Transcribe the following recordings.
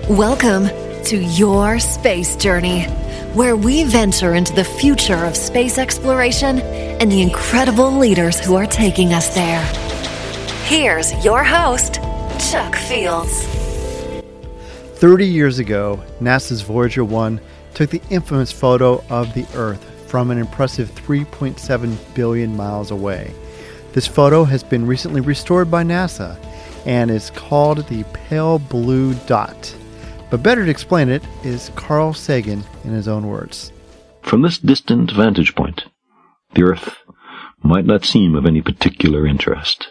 Welcome to Your Space Journey, where we venture into the future of space exploration and the incredible leaders who are taking us there. Here's your host, Chuck Fields. 30 years ago, NASA's Voyager 1 took the infamous photo of the Earth from an impressive 3.7 billion miles away. This photo has been recently restored by NASA and is called the Pale Blue Dot. But better to explain it is Carl Sagan in his own words. From this distant vantage point, the Earth might not seem of any particular interest.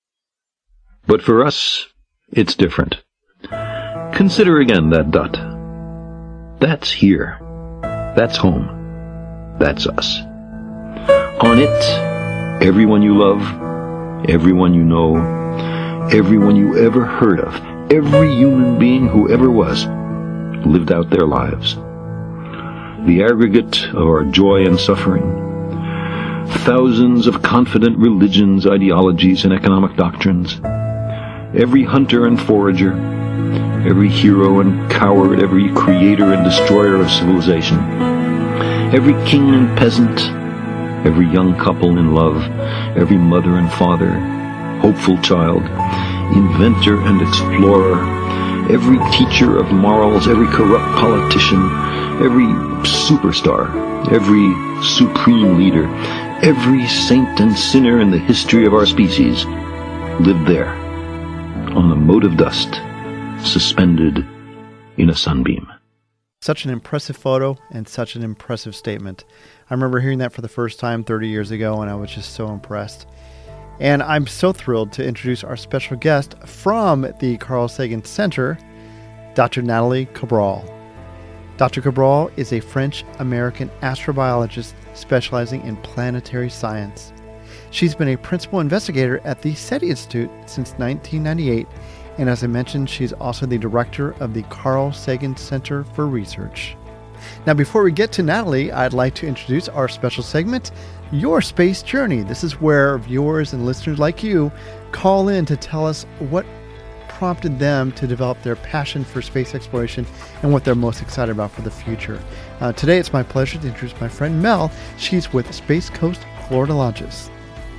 But for us, it's different. Consider again that dot. That's here. That's home. That's us. On it, everyone you love, everyone you know, everyone you ever heard of, every human being who ever was, lived out their lives. The aggregate of our joy and suffering, thousands of confident religions, ideologies, and economic doctrines, every hunter and forager, every hero and coward, every creator and destroyer of civilization, every king and peasant, every young couple in love, every mother and father, hopeful child, inventor and explorer, every teacher of morals, every corrupt politician, every superstar, every supreme leader, every saint and sinner in the history of our species lived there, on the mote of dust, suspended in a sunbeam. Such an impressive photo and such an impressive statement. I remember hearing that for the first time 30 years ago, and I was just so impressed. And I'm so thrilled to introduce our special guest from the Carl Sagan Center, Dr. Nathalie Cabrol. Dr. Cabrol is a French-American astrobiologist specializing in planetary science. She's been a principal investigator at the SETI Institute since 1998, and as I mentioned, she's also the director of the Carl Sagan Center for Research. Now, before we get to Nathalie, I'd like to introduce our special segment, Your Space Journey. This is where viewers and listeners like you call in to tell us what prompted them to develop their passion for space exploration and what they're most excited about for the future. Today, it's my pleasure to introduce my friend Mel. She's with Space Coast Florida Launches.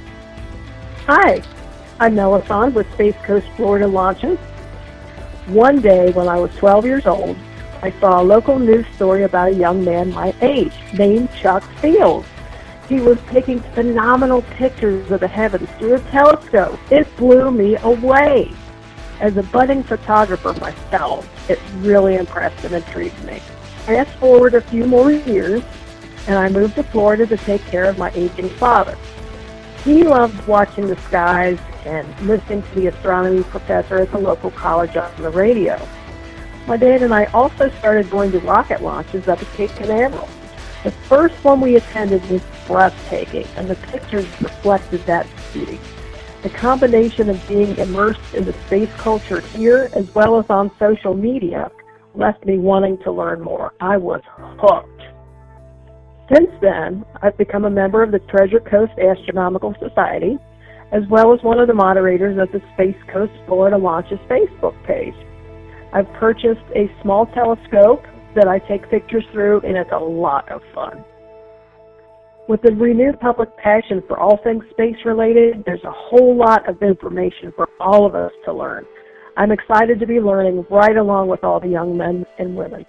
Hi, I'm Mel Hassan with Space Coast Florida Launches. One day when I was 12 years old, I saw a local news story about a young man my age named Chuck Fields. He was taking phenomenal pictures of the heavens through a telescope. It blew me away. As a budding photographer myself, it really impressed and intrigued me. Fast forward a few more years, and I moved to Florida to take care of my aging father. He loved watching the skies and listening to the astronomy professor at the local college on the radio. My dad and I also started going to rocket launches up at Cape Canaveral. The first one we attended was breathtaking, and the pictures reflected that beauty. The combination of being immersed in the space culture here as well as on social media left me wanting to learn more. I was hooked. Since then, I've become a member of the Treasure Coast Astronomical Society, as well as one of the moderators of the Space Coast Florida Launches Facebook page. I've purchased a small telescope that I take pictures through, and it's a lot of fun. With the renewed public passion for all things space-related, there's a whole lot of information for all of us to learn. I'm excited to be learning right along with all the young men and women.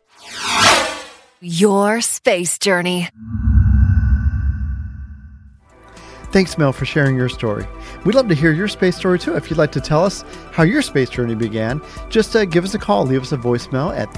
Your Space Journey. Thanks, Mel, for sharing your story. We'd love to hear your space story, too. If you'd like to tell us how your space journey began, just give us a call. Leave us a voicemail at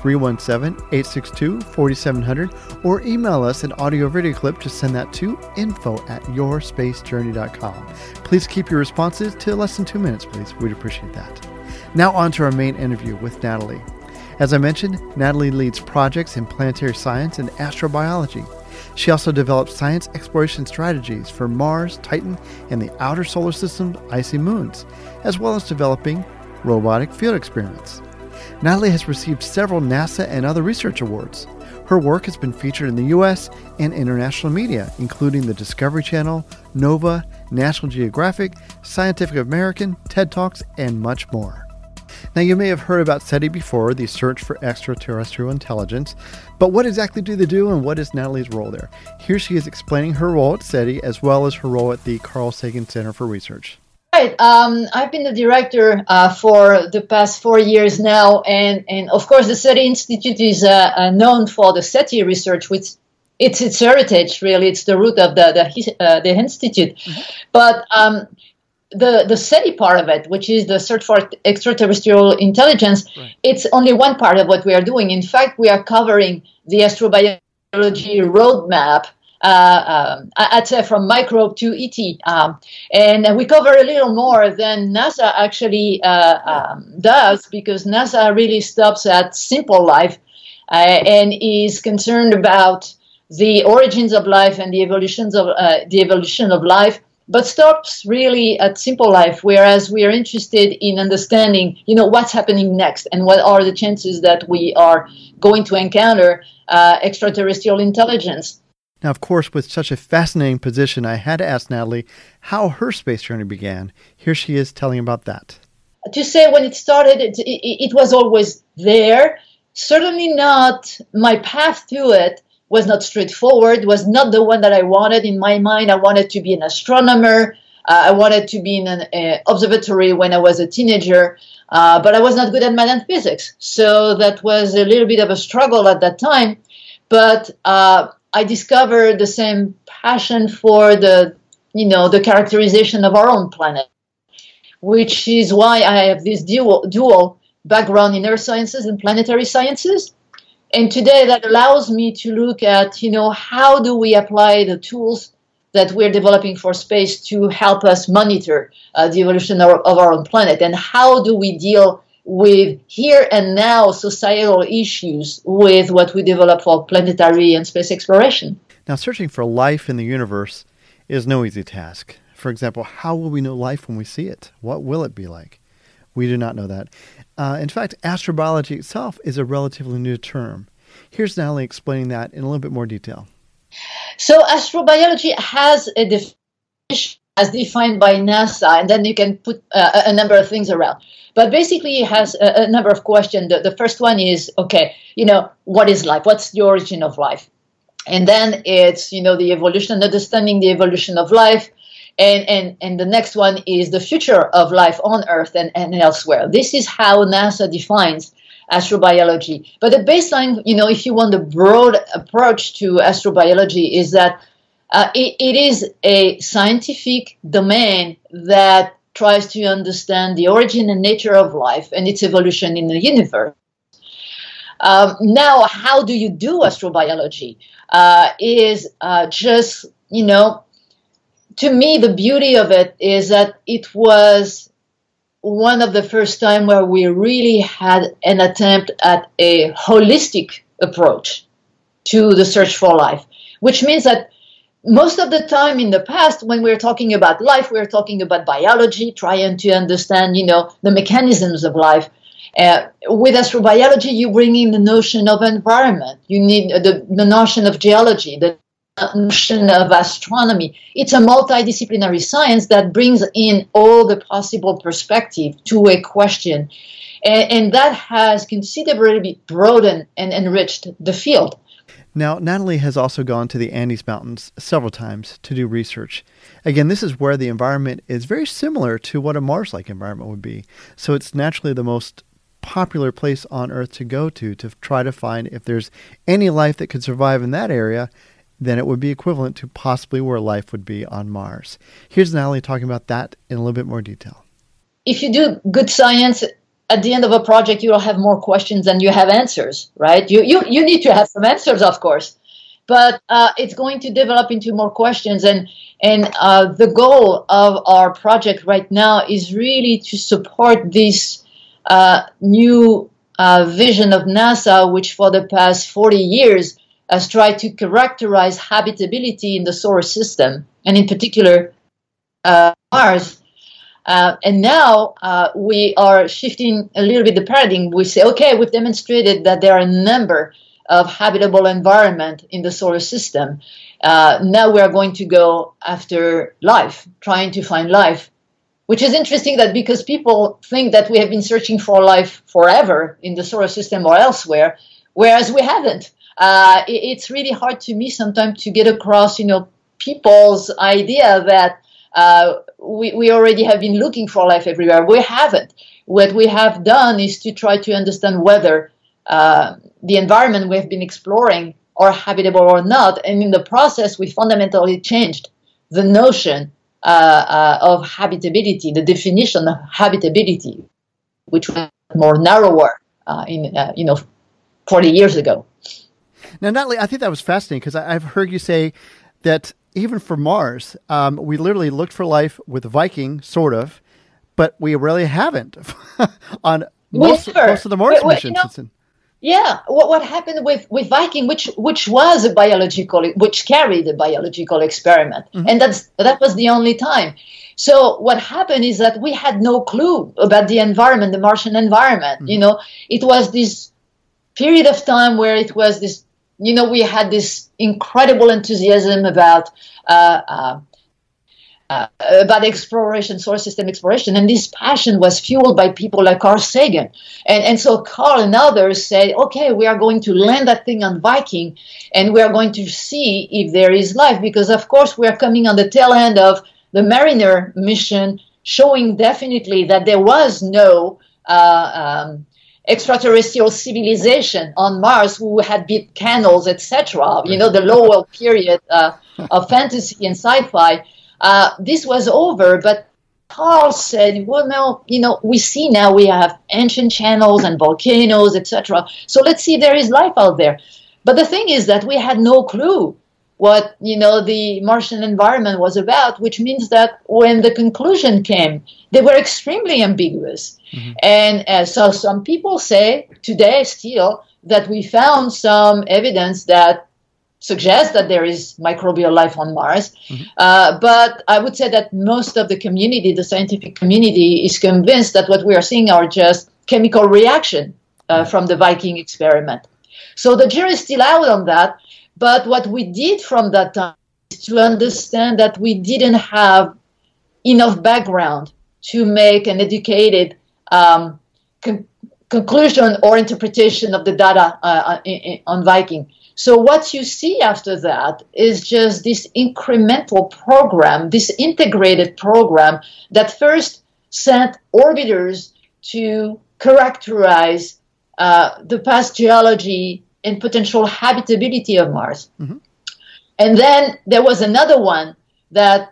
317-862-4700 or email us an audio video clip. Just send that to info@yourSpaceJourney.com. Please keep your responses to less than 2 minutes, please. We'd appreciate that. Now on to our main interview with Nathalie. As I mentioned, Nathalie leads projects in planetary science and astrobiology. She also develops science exploration strategies for Mars, Titan, and the outer solar system's icy moons, as well as developing robotic field experiments. Nathalie has received several NASA and other research awards. Her work has been featured in the U.S. and international media, including the Discovery Channel, Nova, National Geographic, Scientific American, TED Talks, and much more. Now, you may have heard about SETI before, the Search for Extraterrestrial Intelligence, but what exactly do they do and what is Natalie's role there? Here she is explaining her role at SETI as well as her role at the Carl Sagan Center for Research. Right. I've been the director for the past 4 years now, and of course the SETI Institute is known for the SETI research, which it's its heritage, really. It's the root of the institute. Mm-hmm. But the SETI part of it, which is the Search for Extraterrestrial Intelligence, right, it's only one part of what we are doing. In fact, we are covering the astrobiology roadmap, I'd say from microbe to ET. And we cover a little more than NASA actually does, because NASA really stops at simple life and is concerned about the origins of life and the evolution of life, but stops really at simple life, whereas we are interested in understanding, what's happening next and what are the chances that we are going to encounter extraterrestrial intelligence. Now, of course, with such a fascinating position, I had to ask Natalie how her space journey began. Here she is telling about that. To say when it started, it was always there. Certainly not my path to it was not straightforward, was not the one that I wanted. In my mind, I wanted to be an astronomer. I wanted to be in an observatory when I was a teenager, but I was not good at math and physics. So that was a little bit of a struggle at that time. But I discovered the same passion for the characterization of our own planet, which is why I have this dual background in earth sciences and planetary sciences. And today that allows me to look at, how do we apply the tools that we're developing for space to help us monitor the evolution of our own planet, and how do we deal with here and now societal issues with what we develop for planetary and space exploration. Now, searching for life in the universe is no easy task. For example, how will we know life when we see it? What will it be like? We do not know that. In fact, astrobiology itself is a relatively new term. Here's Natalie explaining that in a little bit more detail. So astrobiology has a definition as defined by NASA, and then you can put a number of things around. But basically it has a number of questions. The first one is, what is life? What's the origin of life? And then it's, the evolution, understanding the evolution of life. And the next one is the future of life on Earth and elsewhere. This is how NASA defines astrobiology. But the baseline, if you want a broad approach to astrobiology, is that it is a scientific domain that tries to understand the origin and nature of life and its evolution in the universe. Now, how do you do astrobiology? Is just, to me, the beauty of it is that it was one of the first time where we really had an attempt at a holistic approach to the search for life, which means that most of the time in the past, when we're talking about life, we're talking about biology, trying to understand, the mechanisms of life. With astrobiology, you bring in the notion of environment. You need the notion of geology, the notion of astronomy. It's a multidisciplinary science that brings in all the possible perspective to a question. And that has considerably broadened and enriched the field. Now, Natalie has also gone to the Andes Mountains several times to do research. Again, this is where the environment is very similar to what a Mars-like environment would be. So it's naturally the most popular place on Earth to go to try to find if there's any life that could survive in that area, then it would be equivalent to possibly where life would be on Mars. Here's Natalie talking about that in a little bit more detail. If you do good science, at the end of a project, you will have more questions than you have answers, right? You need to have some answers, of course, but it's going to develop into more questions. And the goal of our project right now is really to support this new vision of NASA, which for the past 40 years has tried to characterize habitability in the solar system, and in particular Mars. And now we are shifting a little bit the paradigm. We say, okay, we've demonstrated that there are a number of habitable environments in the solar system. Now we are going to go after life, trying to find life which is interesting that because people think that we have been searching for life forever in the solar system or elsewhere, whereas we haven't. It's really hard to me sometimes to get across, people's idea that we already have been looking for life everywhere. We haven't. What we have done is to try to understand whether the environment we have been exploring are habitable or not. And in the process, we fundamentally changed the notion of habitability, the definition of habitability, which was more narrower 40 years ago. Now, Natalie, I think that was fascinating because I've heard you say that even for Mars, we literally looked for life with Viking, sort of, but we really haven't on most of the Mars missions. Yeah, what happened with Viking, which was which carried a biological experiment, and that was the only time. So what happened is that we had no clue about the environment, the Martian environment. It was this period of time where it was this. We had this incredible enthusiasm about exploration, solar system exploration, and this passion was fueled by people like Carl Sagan. And so Carl and others said, okay, we are going to land that thing on Viking, and we are going to see if there is life, because of course we are coming on the tail end of the Mariner mission, showing definitely that there was no extraterrestrial civilization on Mars who had built canals, etc. The Lowell period of fantasy and sci-fi. This was over, but Carl said, well, no, we see now we have ancient channels and volcanoes, etc. So let's see if there is life out there. But the thing is that we had no clue what, the Martian environment was about, which means that when the conclusion came, they were extremely ambiguous. Mm-hmm. And so some people say today still that we found some evidence that suggests that there is microbial life on Mars. Mm-hmm. But I would say that most of the community, the scientific community, is convinced that what we are seeing are just chemical reaction from the Viking experiment. So the jury is still out on that. But what we did from that time is to understand that we didn't have enough background to make an educated conclusion or interpretation of the data on Viking. So what you see after that is just this incremental program, this integrated program that first sent orbiters to characterize the past geology and potential habitability of Mars. Mm-hmm. And then there was another one that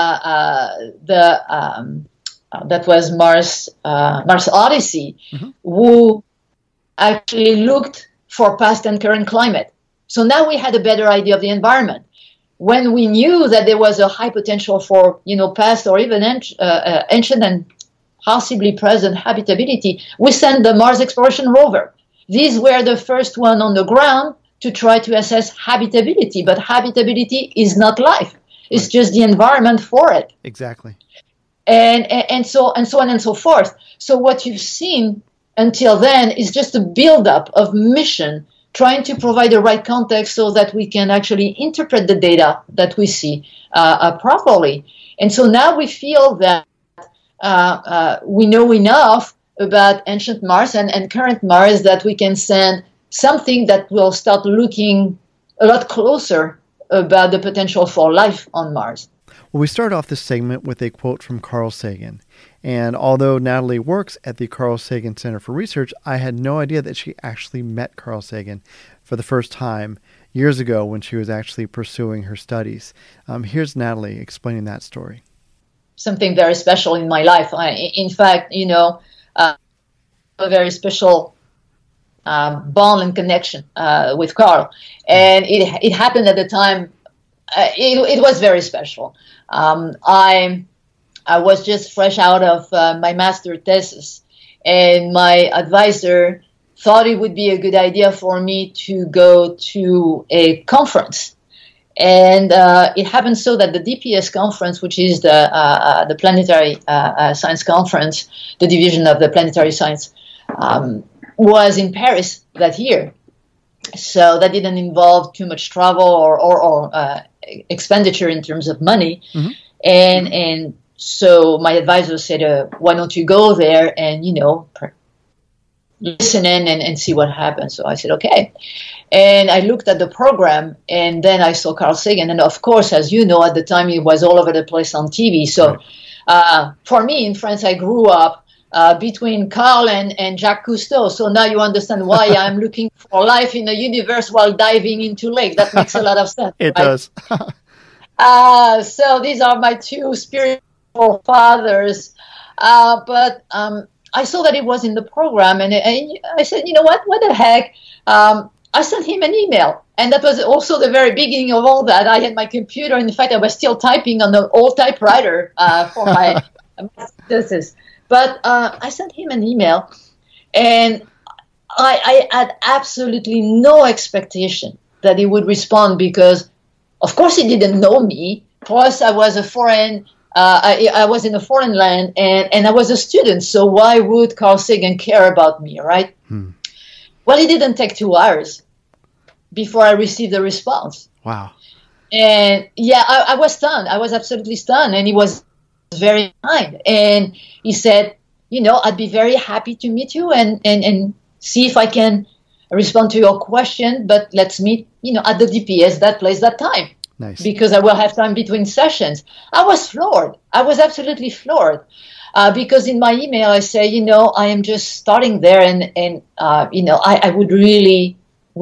that was Mars Odyssey, mm-hmm. who actually looked for past and current climate. So now we had a better idea of the environment. When we knew that there was a high potential for past or even ancient and possibly present habitability, we sent the Mars Exploration Rover. These were the first one on the ground to try to assess habitability, but habitability is not life. It's just the environment for it. Exactly. And so on and so forth. So what you've seen until then is just a buildup of mission trying to provide the right context so that we can actually interpret the data that we see properly. And so now we feel that we know enough about ancient Mars and current Mars that we can send something that will start looking a lot closer about the potential for life on Mars. Well, we start off this segment with a quote from Carl Sagan. And although Natalie works at the Carl Sagan Center for Research, I had no idea that she actually met Carl Sagan for the first time years ago when she was actually pursuing her studies. Here's Natalie explaining that story. Something very special in my life. In fact, a very special bond and connection with Carl. And it happened at the time. It was very special. I was just fresh out of my master thesis, and my advisor thought it would be a good idea for me to go to a conference. And it happened so that the DPS conference, which is the Planetary Science Conference, the division of the Planetary Science, was in Paris that year. So that didn't involve too much travel or expenditure in terms of money. Mm-hmm. And So my advisor said, why don't you go there and, listen in and see what happens. So I said, okay. And I looked at the program, and then I saw Carl Sagan. And of course, as you know, at the time, he was all over the place on TV. So for me, in France, I grew up between Carl and Jacques Cousteau. So now you understand why I'm looking for life in the universe while diving into lakes. That makes a lot of sense. It right? does. So these are my two spiritual fathers. But I saw that it was in the program, and I said, you know what the heck? I sent him an email, and that was also the very beginning of all that. I had my computer. In fact, I was still typing on the old typewriter for my thesis. But I sent him an email, and I had absolutely no expectation that he would respond because, of course, he didn't know me. Plus, I was I was in a foreign land, and I was a student. So why would Carl Sagan care about me, right? Well, it didn't take 2 hours before I received a response. Wow. And I was stunned. I was absolutely stunned. And he was very kind. And he said, I'd be very happy to meet you and see if I can respond to your question. But let's meet, at the DPS, that place, that time. Nice. Because I will have time between sessions. I was floored. I was absolutely floored. Because in my email, I say, I am just starting there and I would really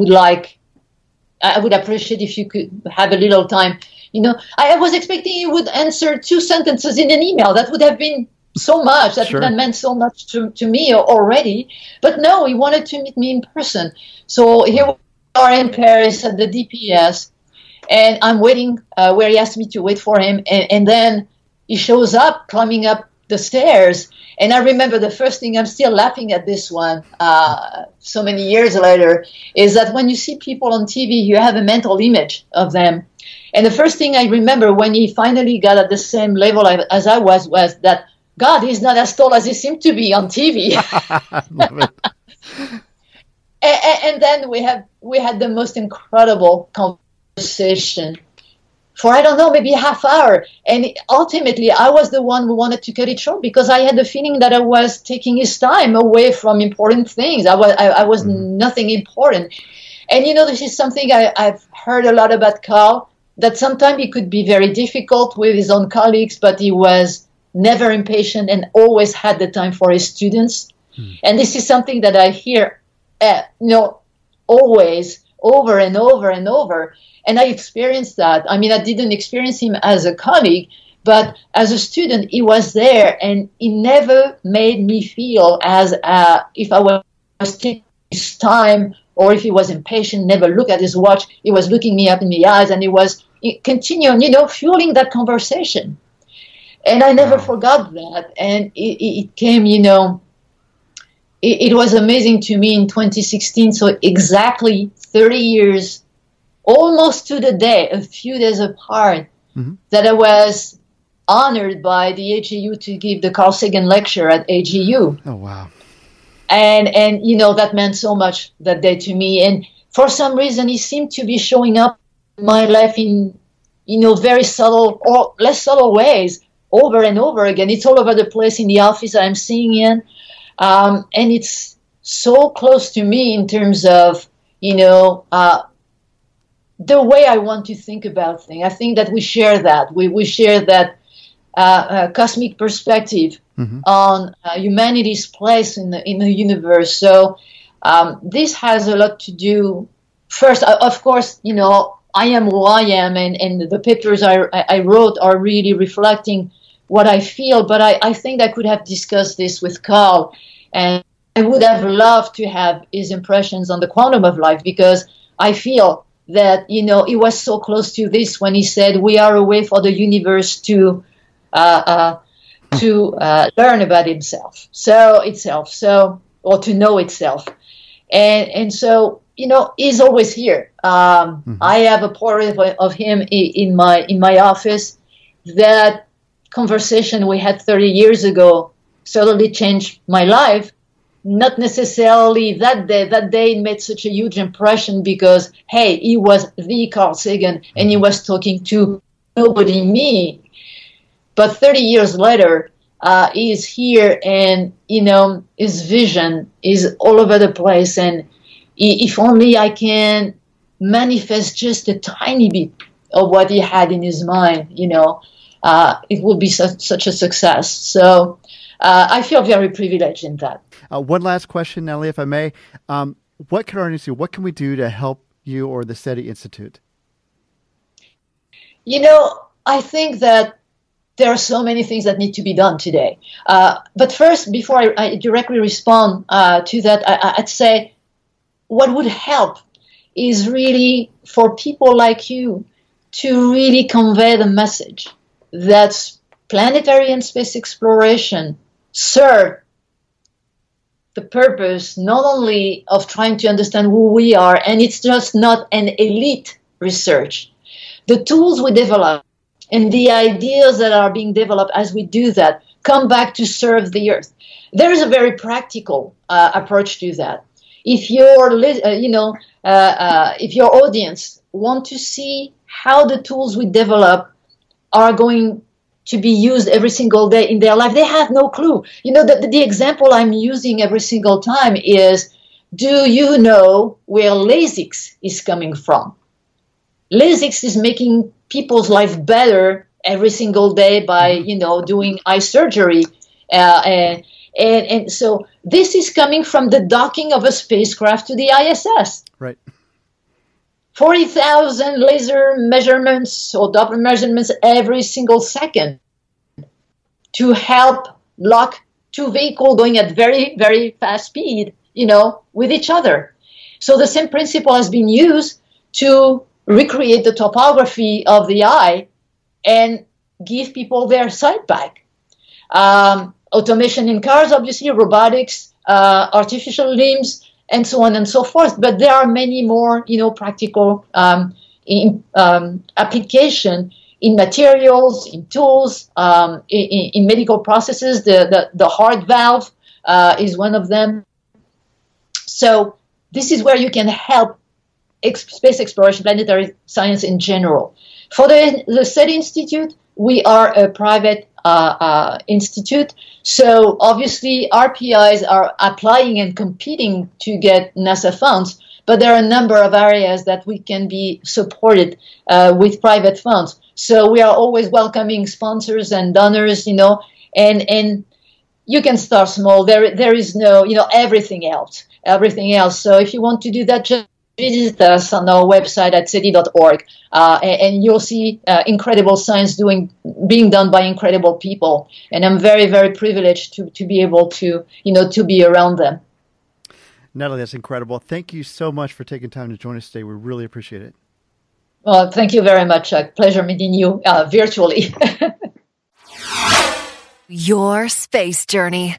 I would appreciate if you could have a little time. I was expecting you would answer 2 sentences in an email. That would have been so much. That would have meant so much to me already. But no, he wanted to meet me in person. So here we are in Paris at the DPS, and I'm waiting where he asked me to wait for him. And then he shows up, climbing up the stairs. And I remember the first thing, I'm still laughing at this one so many years later, is that when you see people on TV, you have a mental image of them. And the first thing I remember when he finally got at the same level as I was that, God, he's not as tall as he seemed to be on TV. Love it. And then we had the most incredible conversation for, I don't know, maybe a half hour. And ultimately, I was the one who wanted to cut it short because I had the feeling that I was taking his time away from important things. I was nothing important. And, this is something I've heard a lot about Carl, that sometimes he could be very difficult with his own colleagues, but he was never impatient and always had the time for his students. And this is something that I hear, always, over and over and over. And I experienced that. I mean, I didn't experience him as a colleague, but as a student, he was there, and he never made me feel as if I was taking his time or if he was impatient, never look at his watch. He was looking me up in the eyes, and he was continuing, fueling that conversation. And I never forgot that. And it came, it was amazing to me in 2016. So exactly 30 years, almost to the day, a few days apart, that I was honored by the AGU to give the Carl Sagan lecture at AGU. Oh, wow. And that meant so much that day to me. And for some reason, he seemed to be showing up in my life in, very subtle or less subtle ways over and over again. It's all over the place in the office I'm seeing in. And it's so close to me in terms of, the way I want to think about things. I think that we share that. We share that cosmic perspective on humanity's place in the universe. So this has a lot to do. First, of course, I am who I am, and the papers I wrote are really reflecting what I feel. But I think I could have discussed this with Carl, and I would have loved to have his impressions on the quantum of life, because I feel that, he was so close to this when he said, we are a way for the universe to learn about itself, or to know itself. And so, he's always here. I have a portrait of him in my office. That conversation we had 30 years ago certainly changed my life. Not necessarily that day. That day made such a huge impression because, hey, he was the Carl Sagan, and he was talking to nobody, me. But 30 years later, he is here, and his vision is all over the place. And if only I can manifest just a tiny bit of what he had in his mind, it will be such a success. So I feel very privileged in that. One last question, Natalie, if I may. What can our audience do? What can we do to help you or the SETI Institute? I think that there are so many things that need to be done today. But first, before I directly respond to that, I'd say what would help is really for people like you to really convey the message that planetary and space exploration serve the purpose not only of trying to understand who we are, and it's just not an elite research. The tools we develop and the ideas that are being developed as we do that come back to serve the Earth. There is a very practical approach to that. If your audience want to see how the tools we develop are going to be used every single day in their life, they have no clue. The example I'm using every single time is, do you know where LASIK is coming from? LASIK is making people's life better every single day by, doing eye surgery. And so this is coming from the docking of a spacecraft to the ISS. Right. 40,000 laser measurements or Doppler measurements every single second to help lock two vehicles going at very, very fast speed, with each other. So the same principle has been used to recreate the topography of the eye and give people their sight back. Automation in cars, obviously, robotics, artificial limbs, and so on and so forth. But there are many more, practical application in materials, in tools, in medical processes. The heart valve is one of them. So this is where you can help space exploration, planetary science in general. For the SETI Institute, we are a private institute. So obviously RPIs are applying and competing to get NASA funds, but there are a number of areas that we can be supported with private funds. So we are always welcoming sponsors and donors, and you can start small. There is no, everything else. So if you want to do that, just visit us on our website at SETI.org, and you'll see incredible science being done by incredible people. And I'm very, very privileged to be able to, to be around them. Natalie, that's incredible. Thank you so much for taking time to join us today. We really appreciate it. Well, thank you very much. Pleasure meeting you virtually. Your space journey.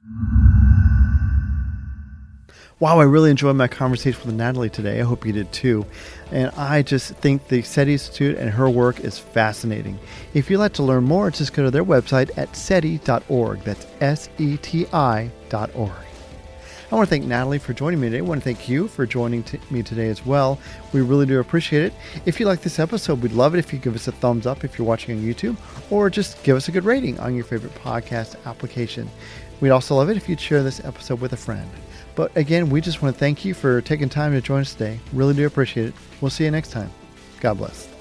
Wow, I really enjoyed my conversation with Natalie today. I hope you did too. And I just think the SETI Institute and her work is fascinating. If you'd like to learn more, just go to their website at SETI.org. That's SETI.org. I want to thank Natalie for joining me today. I want to thank you for joining me today as well. We really do appreciate it. If you like this episode, we'd love it if you give us a thumbs up if you're watching on YouTube, or just give us a good rating on your favorite podcast application. We'd also love it if you'd share this episode with a friend. But again, we just want to thank you for taking time to join us today. Really do appreciate it. We'll see you next time. God bless.